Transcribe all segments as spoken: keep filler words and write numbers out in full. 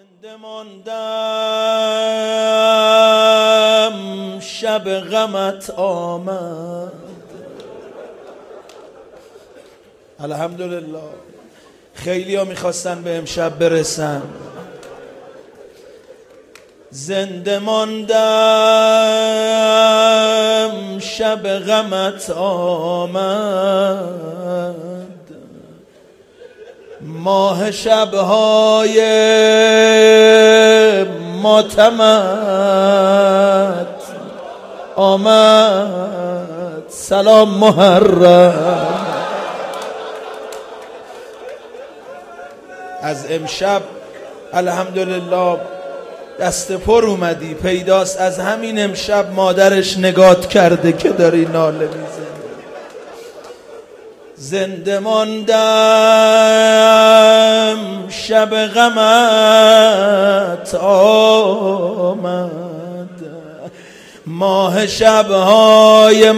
زنده ماندم شب غمت آمد. الحمدلله. خیلی ها میخواستن به امشب برسن. زنده ماندم شب غمت آمد، ماه شبهای ماتمت آمد. سلام محرم. از امشب الحمدلله دست پر اومدی. پیداست از همین امشب مادرش نگات کرده که داری ناله میزنی. زنده ماندم شب غمت آمد، ماه شبهای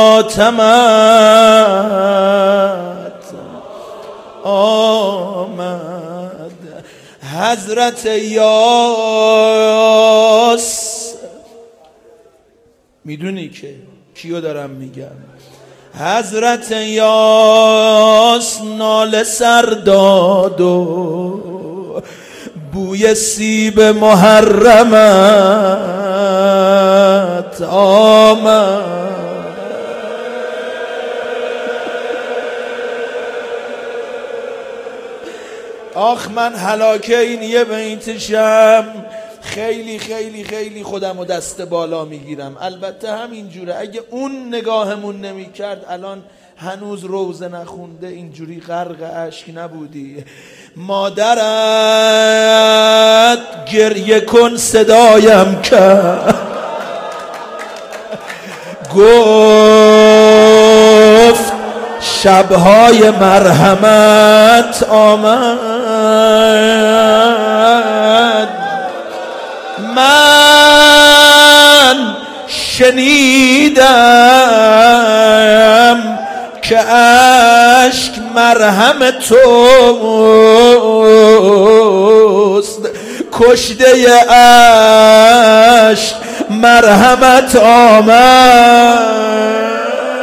ماتمت آمد. حضرت یاس، میدونی که کیو دارم میگم؟ حضرت یاس ناله سر داد و بوی سیب محرمت آمد. آخ من هلاکه این یه بیتشم. خیلی خیلی خیلی خودم و دست بالا میگیرم. البته همین جوره. اگه اون نگاهمون نمی کرد الان هنوز روزه نخونده اینجوری غرق اشک نبودی. مادرت گریه کن صدایم کرد، گفت شبهای مرحمت آمد. من شنیدم که اشک مرهم توست، کشته اشک مرحمت آمد.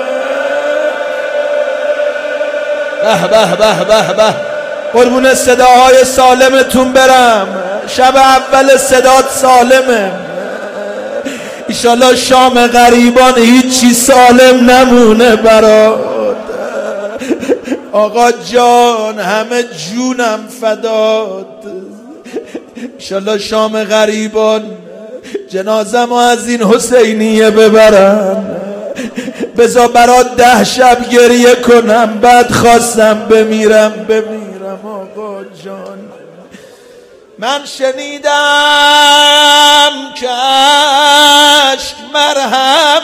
به به به به به. قربون صداهای سالمتون برم. شب اول صدات سالمه. ایشالله شام غریبان هیچی سالم نمونه برات. آقا جان همه جونم فدات. ایشالله شام غریبان جنازم از این حسینیه ببرن. بذار برات ده شب گریه کنم، بعد خواستم بمیرم بمیرم. آقا جان من شنیدم که اشک مرهم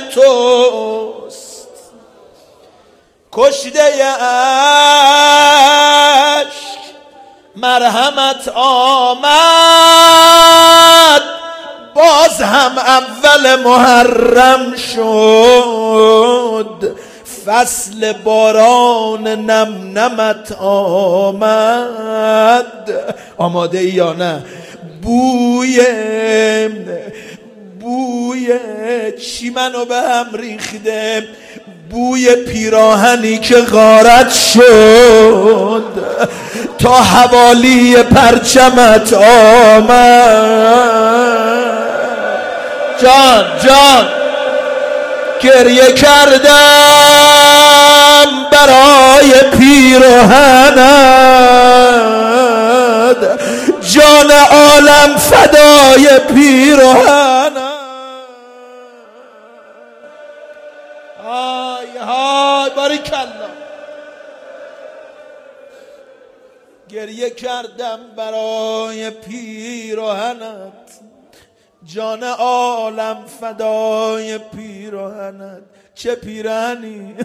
توست، کشته اشک مرحمت آمد. باز هم اول محرم شد، فصل باران نم نمت آمد. آماده ای یا نه؟ بوی بوی چی منو به هم ریخته؟ بوی پیراهنی که غارت شد تا حوالی پرچمت آمد. جان جان گریه کردم برای پیراهنت، جان عالم فدای پیراهنت. های های باریکالله. گریه کردم برای پیراهنت، جان عالم فدای پیراهنت. چه پیراهنی؟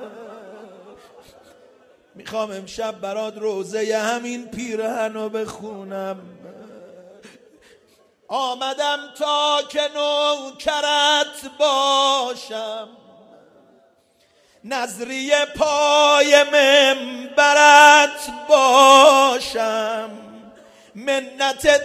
میخوام امشب برات روزه همین پیراهنو بخونم. آمدم تا که نوکرت باشم، نظری پای منبرت باشم، منت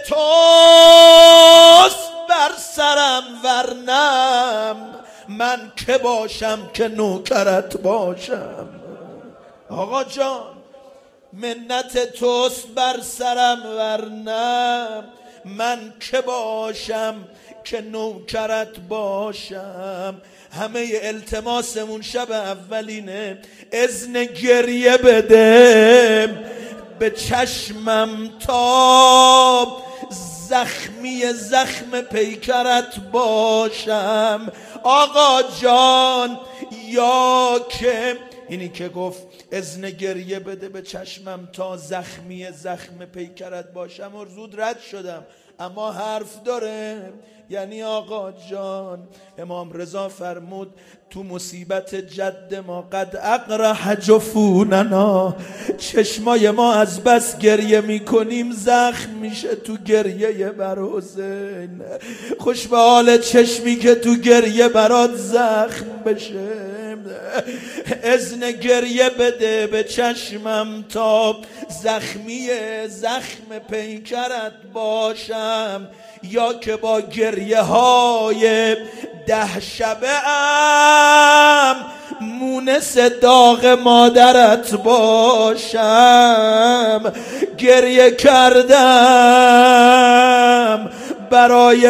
توست بر سرم، ورنم من که باشم که نوکرت باشم. آقا جان منت توست بر سرم، ورنم من که باشم که نوکرت باشم. همه التماسمون شب اولینه، اذن گریه بده به چشمم تا زخمی زخم پیکرت باشم. آقا جان یا که اینی که گفت اذن گریه بده به چشمم تا زخمی زخم پیکرت باشم و زود رد شدم، اما حرف داره. یعنی آقا جان امام رضا فرمود تو مصیبت جد ما قد اقرح جفوننا، چشمای ما از بس گریه میکنیم زخم میشه تو گریه بر حسین. خوش به حال چشمی که تو گریه برات زخم بشه. اذن گریه بده به چشمم تا زخمی زخم پیکرت باشم، یا که با گریه های ده شبه ام مونس داغ مادرت باشم. گریه کردم برای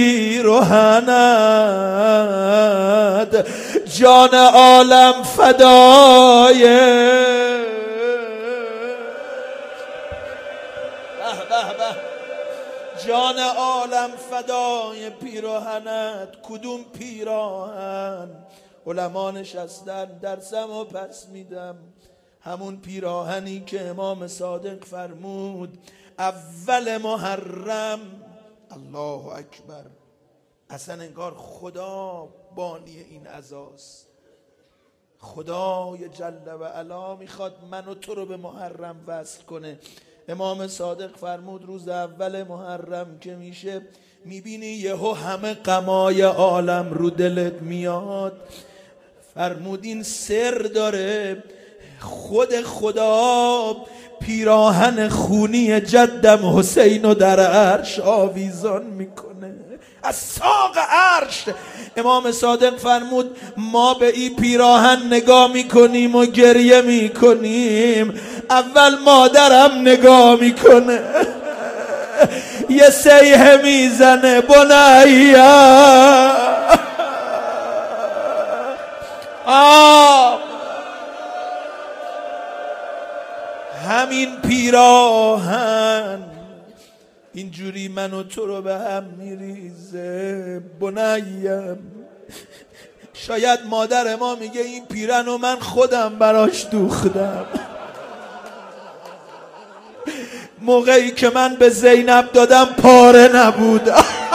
پیرهنت، جان عالم فدای جان عالم فدای پیراهنت. کدوم پیراهن؟ علما نشستن درسم و پس میدم. همون پیراهنی که امام صادق فرمود اول محرم. الله اکبر. اصلا انگار خدا بانی این عزاست. خدای جل و علا میخواد من و تو رو به محرم وصل کنه. امام صادق فرمود روز اول محرم که میشه میبینی یهو همه غمای عالم رو دلت میاد. فرمود این سر داره. خود خدا پیراهن خونی جدم حسین رو در عرش آویزان میکنه، از ساق عرش. امام صادق فرمود ما به این پیراهن نگاه میکنیم و گریه میکنیم، اول مادرم نگاه میکنه یه سیه میزنه بنیا. آه همین پیراهن اینجوری من و تو رو به هم میریزه بنیم. شاید مادر ما میگه این پیرن و من خودم براش دوختم. موقعی که من به زینب دادم پاره نبود.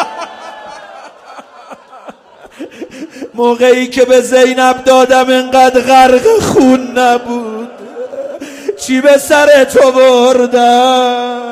موقعی که به زینب دادم انقدر غرق خون نبود. چی به سر تو بردم؟